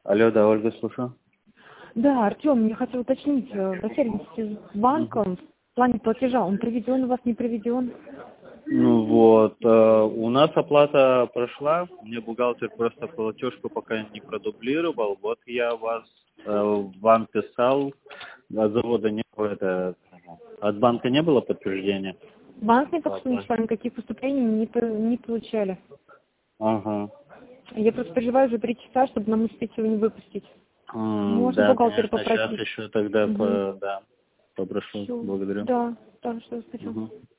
Алло, да, Ольга, слушаю. Да, Артем, я хотела уточнить, растерянности с банком в плане платежа. Он приведен у вас, не приведен? Ну вот, у нас оплата прошла, мне бухгалтер просто платежку пока не продублировал. Вот я вам писал, от завода не было, от банка не было подтверждения? Банк мне пока что ничего, никаких поступлений не получали. Ага. Я просто переживаю за 3 часа, чтобы нам успеть его не выпустить. Можно Да, бухгалтера конечно, сейчас попросить? еще тогда Угу. попрошу. Все. Благодарю. Да, что спасибо. Угу.